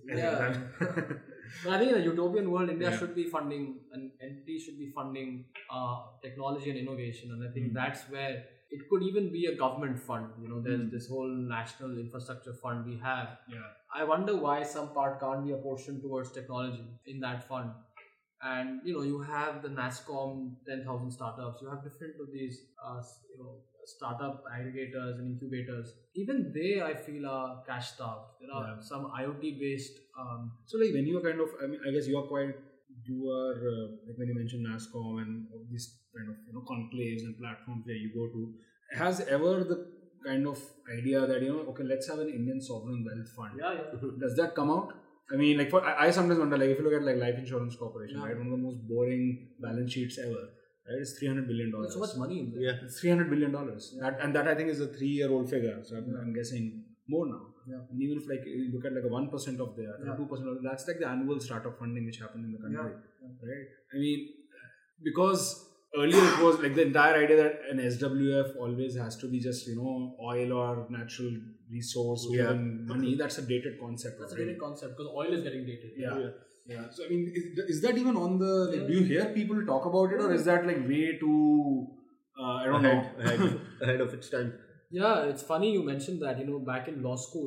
But I think in a utopian world, India should be funding, an entity should be funding technology and innovation, and I think that's where it could even be a government fund. There's this whole national infrastructure fund we have. I wonder why some part can't be apportioned towards technology in that fund. And you have the NASSCOM 10,000 startups. You have different of these startup aggregators and incubators. Even they, I feel, are cash starved. There are some IoT based. So like when you are kind of, I mean, I guess you are like when you mentioned NASSCOM and all these kind of conclaves and platforms where you go to, has ever the kind of idea that okay, let's have an Indian sovereign wealth fund? Does that come out? I mean, like I sometimes wonder, like if you look at like Life Insurance Corporation, right, one of the most boring balance sheets ever. Right, it's $300 billion. There's so much money in there. It's $300 billion. That I think is a 3-year-old figure. So I'm guessing more now. And even if like you look at like a 1% of that, 2% of that's like the annual startup funding which happened in the country. Right? I mean, because earlier it was like the entire idea that an SWF always has to be just oil or natural resource driven money. That's a dated concept. That's a dated concept because oil is getting dated. Yeah. So I mean, is that even on the? Like, do you hear people talk about it, or is that like way too? I don't know. Ahead of its time. Yeah, it's funny you mentioned that. Back in law school,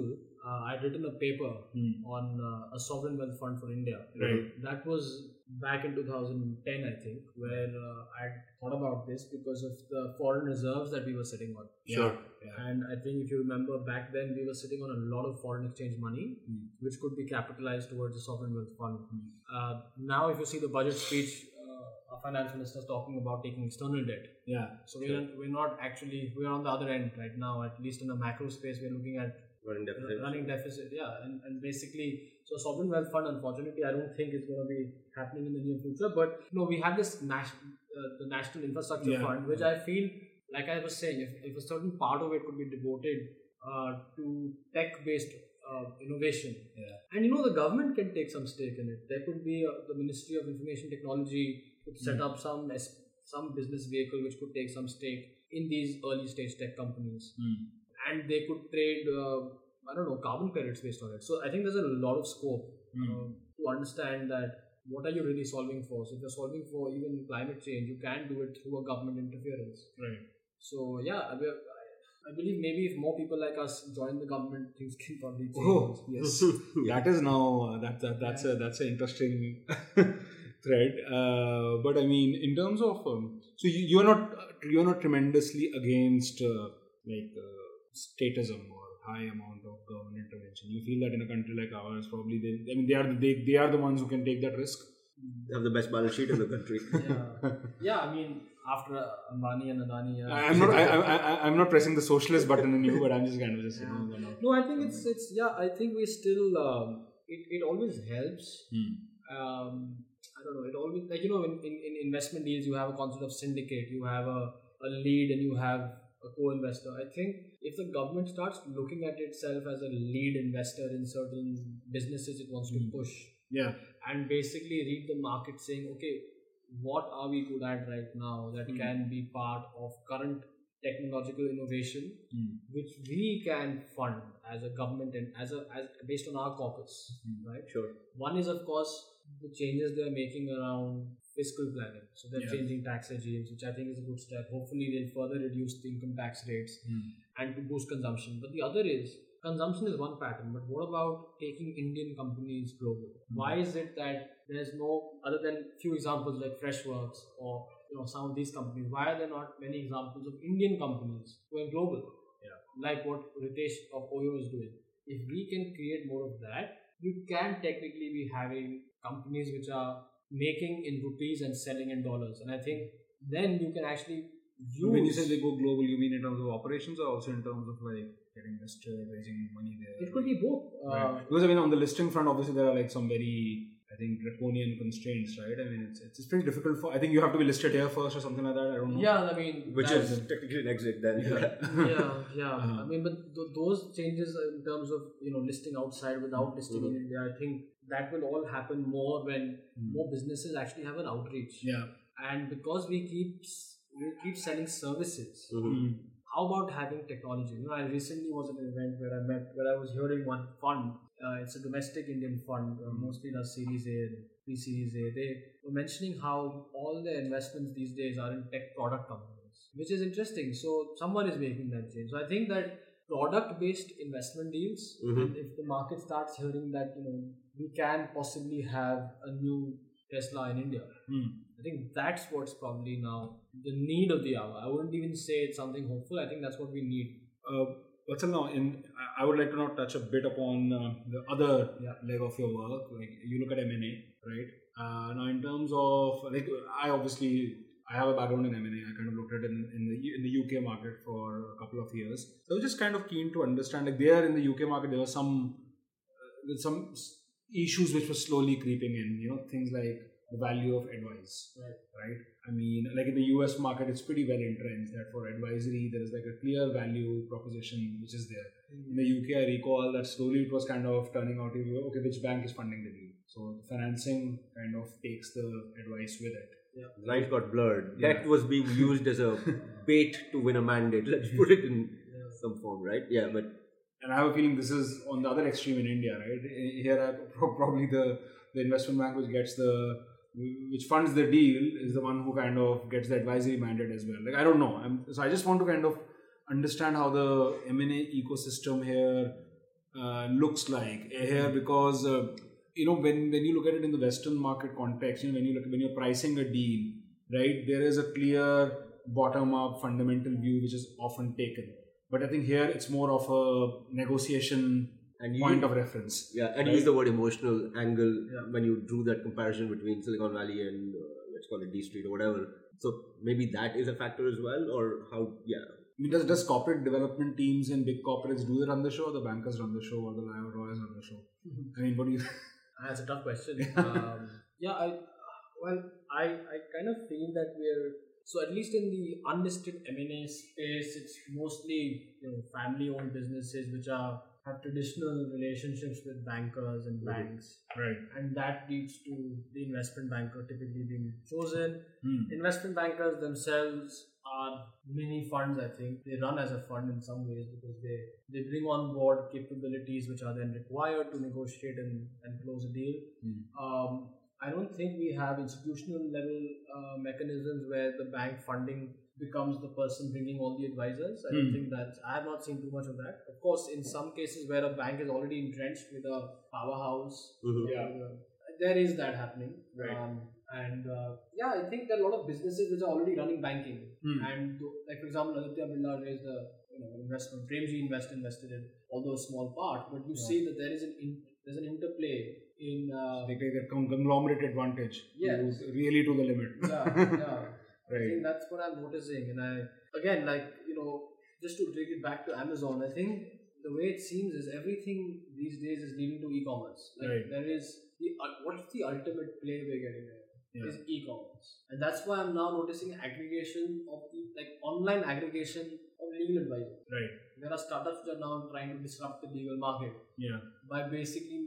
I'd written a paper on a sovereign wealth fund for India. Right. That was back in 2010, I think, where I'd thought about this because of the foreign reserves that we were sitting on. Sure. And I think if you remember back then, we were sitting on a lot of foreign exchange money, which could be capitalized towards the sovereign wealth fund. Now, if you see the budget speech, our finance minister is talking about taking external debt. Yeah. So we're not actually, we're on the other end right now, at least in the macro space, we're looking at running deficit. Yeah. And basically, so sovereign wealth fund, unfortunately, I don't think is going to be happening in the near future. But we have this the National Infrastructure Fund, which I feel, like I was saying, if a certain part of it could be devoted to tech-based innovation, and the government can take some stake in it. There could be the Ministry of Information Technology could set up some business vehicle which could take some stake in these early stage tech companies, and they could trade carbon credits based on it. So I think there's a lot of scope to understand that what are you really solving for. So if you're solving for even climate change, you can do it through a government interference. Right. So yeah, I believe maybe if more people like us join the government, things can probably change. Oh yes, that is now that's an interesting thread. But I mean, in terms of so you're not tremendously against statism or high amount of government intervention. You feel that in a country like ours, probably they are the ones who can take that risk. They have the best balance sheet in the country. Yeah. I mean, after Ambani and Adani. I'm not pressing the socialist button in you, but I'm just kind of just No, I think it's I think we still it always helps. I don't know. It always in investment deals you have a concept of syndicate. You have a lead and you have a co-investor. I think if the government starts looking at itself as a lead investor in certain businesses it wants to push, and basically read the market saying, okay, what are we good at right now that can be part of current technological innovation, which we can fund as a government and as based on our corpus, right? Sure. One is of course the changes they are making around fiscal planning. So they're changing tax regimes, which I think is a good step. Hopefully they'll further reduce the income tax rates and to boost consumption. But the other is, consumption is one pattern, but what about taking Indian companies global? Why is it that there's no, other than few examples like Freshworks or some of these companies, why are there not many examples of Indian companies going global? Like what Ritesh of Oyo is doing. If we can create more of that, you can technically be having companies which are making in rupees and selling in dollars. And I think then you can actually use... When you say they go global, you mean in terms of operations or also in terms of getting listed, raising money there? It could be both. Right. Because I mean on the listing front, obviously there are some very, I think, draconian constraints, right? I mean it's pretty difficult for, I think you have to be listed here first or something like that, I don't know. Yeah, I mean... Which is technically an exit then. I mean, but those changes in terms of, listing outside without listing in India, I think that will all happen more when more businesses actually have an outreach. Yeah. And because we keep selling services, how about having technology? I recently was at an event where I was hearing one fund. It's a domestic Indian fund, mostly does Series A and pre-Series A. They were mentioning how all their investments these days are in tech product companies, which is interesting. So someone is making that change. So I think that product-based investment deals, and if the market starts hearing that we can possibly have a new Tesla in India, I think that's what's probably now the need of the hour. I wouldn't even say it's something hopeful. I think that's what we need. Vatsal, now I would like to now touch a bit upon the other leg of your work. Like you look at M&A, right? Now in terms of I have a background in M&A. I kind of looked at it in the UK market for a couple of years. So I was just kind of keen to understand, there in the UK market, there were some issues which were slowly creeping in, things like the value of advice, right? I mean, like in the US market, it's pretty well entrenched that for advisory, there is a clear value proposition which is there. In the UK, I recall that slowly it was kind of turning out, okay, which bank is funding the deal? So financing kind of takes the advice with it. The lines got blurred. Debt was being used as a bait to win a mandate. Let's put it in some form, right? And I have a feeling this is on the other extreme in India, right? Here, probably the investment bank which funds the deal is the one who kind of gets the advisory mandate as well. I don't know. So I just want to kind of understand how the M&A ecosystem here looks like here, because when you look at it in the Western market context, when you're pricing a deal, right, there is a clear bottom-up fundamental view which is often taken. But I think here it's more of a negotiation point of reference. Yeah, and right? use the word emotional angle when you drew that comparison between Silicon Valley and let's call it D Street or whatever. So maybe that is a factor as well, or how? Yeah. I mean, does corporate development teams in big corporates do they run the show, or the bankers run the show, or the lawyers run the show? I mean, what do you? That's a tough question. I kind of feel that so at least in the unlisted M&A space, it's mostly family-owned businesses which have traditional relationships with bankers and banks, right? And that leads to the investment banker typically being chosen. Investment bankers themselves are mini funds. I think they run as a fund in some ways because they bring on board capabilities which are then required to negotiate and close a deal. I don't think we have institutional level mechanisms where the bank funding becomes the person bringing all the advisors. I don't think that. I have not seen too much of that. Of course, in some cases where a bank is already entrenched with a powerhouse, there is that happening. Right. I think there are a lot of businesses which are already running banking. And like for example, Aditya Birla raised the investment. Premji invested in, although a small part, but you see that there is there's an interplay in. They take that conglomerate advantage. Yes. Really to the limit. Yeah. Right. I think that's what I'm noticing, and just to take it back to Amazon, I think the way it seems is everything these days is leading to e-commerce. Right. There is what's the ultimate play we're getting there? Is e-commerce, and that's why I'm now noticing aggregation of online aggregation of legal advice. Right. There are startups that are now trying to disrupt the legal market. Yeah. By basically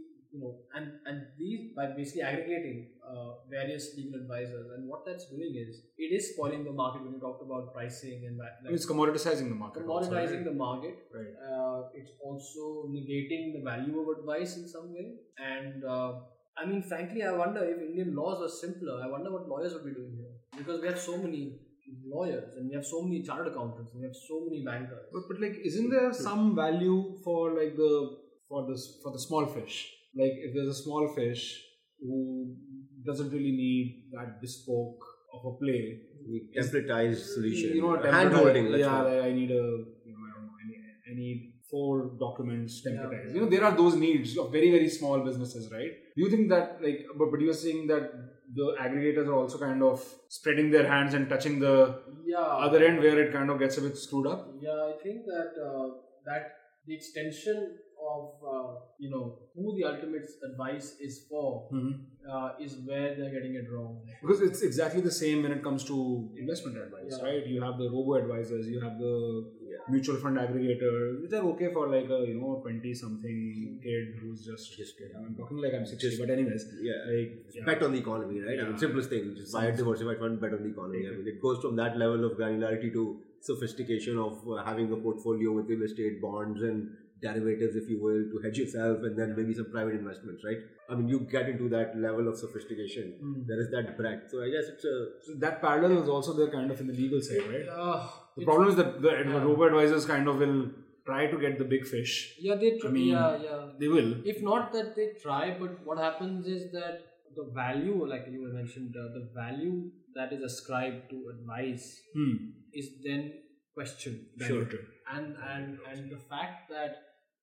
by basically aggregating various legal advisors, and what that's doing is it is spoiling the market when you talked about pricing and it's commoditizing the market. The market. Right. It's also negating the value of advice in some way, and frankly, I wonder if Indian laws were simpler. I wonder what lawyers would be doing here, because we have so many lawyers and we have so many chartered accountants and we have so many bankers. But isn't there some value for the small fish? Like if there's a small fish who doesn't really need that bespoke of a play, templatized solution, hand holding. I need I need 4 documents templatized. Yeah. There are those needs of very, very small businesses, right? Do you think that but you are saying that the aggregators are also kind of spreading their hands and touching the other end where it kind of gets a bit screwed up? Yeah, I think that the extension of who the ultimate advice is for is where they're getting it wrong. Because it's exactly the same when it comes to investment advice, right? You have the robo advisors, you have the mutual fund aggregators, which are okay for a 20-something kid who's just I'm talking like I'm 60, but anyways, bet on the economy, right? Yeah. Simplest thing, just buy a diversified fund, bet on the economy. It goes from that level of granularity to sophistication of having a portfolio with real estate, bonds, and derivatives, if you will, to hedge yourself, and then maybe some private investments, right? You get into that level of sophistication. There is that breadth. So I guess so that parallel is also there kind of in the legal side, right? The problem is that the robo-advisors kind of will try to get the big fish. Yeah, they try. They will. If not that they try, but what happens is that the value, like you mentioned, the value that is ascribed to advice is then questioned. Sure. And the fact that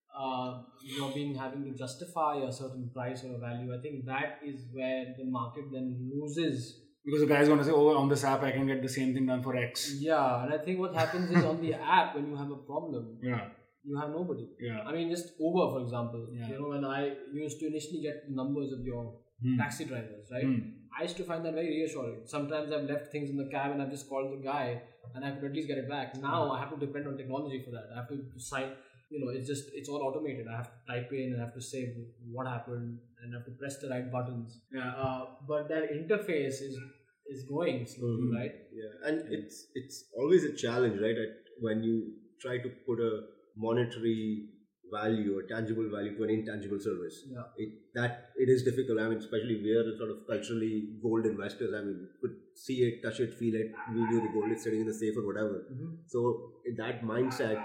you're having to justify a certain price or a value, I think that is where the market then loses. Because the guy's going to say, on this app I can get the same thing done for X. Yeah, and I think what happens is on the app, when you have a problem, you have nobody. Yeah. Just Uber, for example. When I used to initially get numbers of your taxi drivers, right? I used to find that very reassuring. Sometimes I've left things in the cab and I've just called the guy and I could at least get it back. Now I have to depend on technology for that. I have to sign, it's all automated. I have to type in and I have to say what happened and I have to press the right buttons. Yeah. But that interface is going slowly, right? Yeah, and it's always a challenge, right? When you try to put a monetary value or tangible value to an intangible service. It is difficult. Especially we are sort of culturally gold investors. Could see it, touch it, feel it. We knew the gold is sitting in the safe or whatever. So that mindset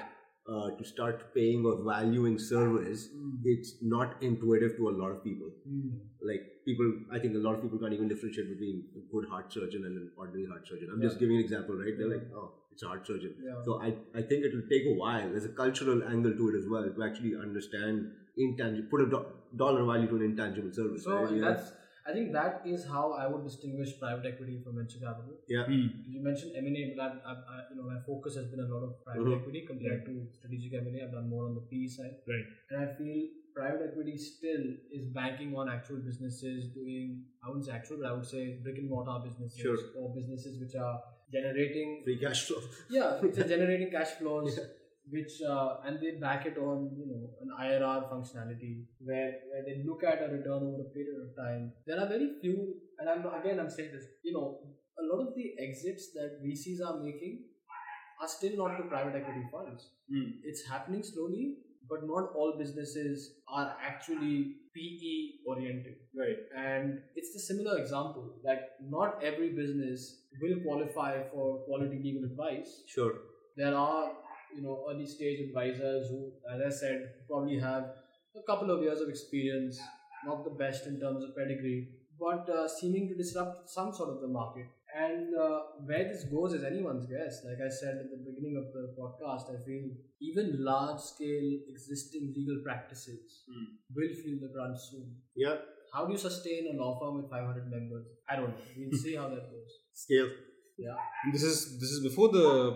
to start paying or valuing service, it's not intuitive to a lot of people. Like people, I think a lot of people can't even differentiate between a good heart surgeon and an ordinary heart surgeon. I'm just giving an example, right? They're like, oh, it's a heart surgeon. So I think it will take a while. There's a cultural angle to it as well to actually understand intangible, put a dollar value to an intangible service. So right? I think that is how I would distinguish private equity from venture capital. Yeah. You mentioned M&A, but my focus has been a lot of private equity compared to strategic M&A. I've done more on the PE side. Right. And I feel private equity still is banking on actual businesses doing, I wouldn't say actual, but I would say brick and mortar businesses or businesses which are generating free cash flow. Yeah, which are generating cash flows. Which and they back it on an IRR functionality where they look at a return over a period of time. There are very few, and I'm saying this. A lot of the exits that VCs are making are still not to private equity funds. It's happening slowly, but not all businesses are actually PE oriented. Right. And it's a similar example. Like not every business will qualify for quality legal advice. Sure. There are early stage advisors who, as I said, probably have a couple of years of experience, not the best in terms of pedigree, but seeming to disrupt some sort of the market. And where this goes is anyone's guess. Like I said at the beginning of the podcast, I feel even large-scale existing legal practices will feel the crunch soon. Yeah. How do you sustain a law firm with 500 members? I don't know. We'll see how that goes. Scale. Yeah. And this is before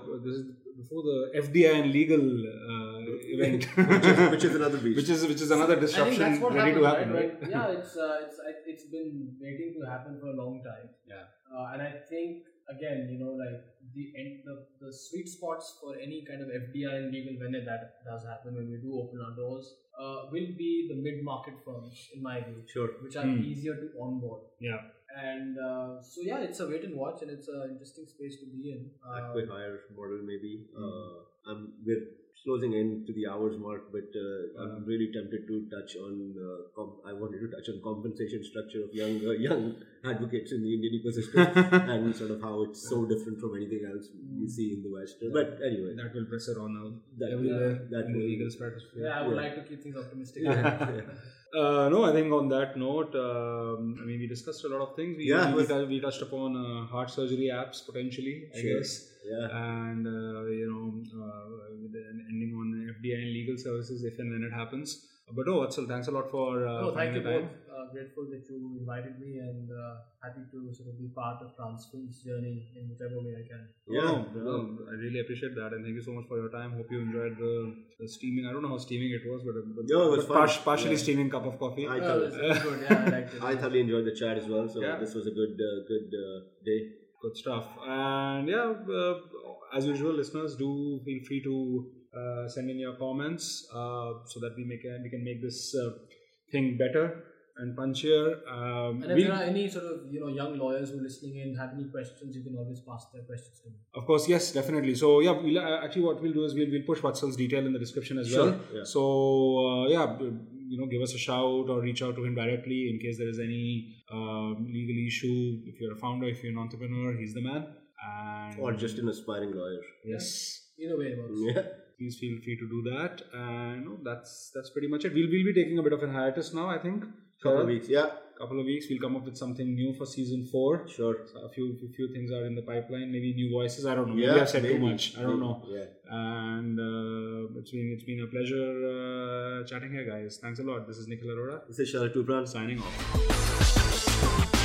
the FDI and legal event, which is another beast. which is another disruption I think that's what ready to happen. Right? Yeah, it's been waiting to happen for a long time. Yeah. And I think again, like the sweet spots for any kind of FDI and legal when that does happen, when we do open our doors, will be the mid-market firms, in my view, which are easier to onboard. Yeah. And it's a wait and watch, and it's an interesting space to be in. Acqui-hire model maybe. We're closing in to the hours mark, but I'm really tempted to touch on. I wanted to touch on compensation structure of young advocates in the Indian ecosystem and sort of how it's so different from anything else you see in the West. But anyway, that will press it on everywhere. In the legal stratosphere. Yeah, I would like to keep things optimistic. No, I think on that note, we discussed a lot of things. We touched upon heart surgery apps potentially, I guess. Yeah. And ending on FDI and legal services if and when it happens. But Vatsal, thanks a lot for thank you the time. both. Grateful that you invited me, and happy to sort of be part of Transfill's journey in whichever way I can. I really appreciate that, and thank you so much for your time. Hope you enjoyed the steaming. I don't know how steaming it was, but it was partially steaming cup of coffee. It was good. Yeah, I liked it. I thoroughly enjoyed the chat as well. So this was a good day. Good stuff. And as usual, listeners, do feel free to send in your comments so that we can make this thing better and punchier. And if there are any sort of young lawyers who are listening in, have any questions, you can always pass their questions to me. Of course, yes, definitely. So we'll actually what we'll do is we'll push Vatsal's detail in the description as well. Yeah. So give us a shout or reach out to him directly in case there is any legal issue. If you're a founder, if you're an entrepreneur, he's the man. Or just an aspiring lawyer. Yes. Either way it works. Yeah. Please feel free to do that. And that's pretty much it. We'll be taking a bit of a hiatus now, I think. Couple of weeks. We'll come up with something new for season 4. Sure. So a few things are in the pipeline. Maybe new voices. I don't know. Maybe I've said too much. I don't know. Yeah. And it's been a pleasure chatting here, guys. Thanks a lot. This is Nikhil Arora. This is Sharad Tupran signing off.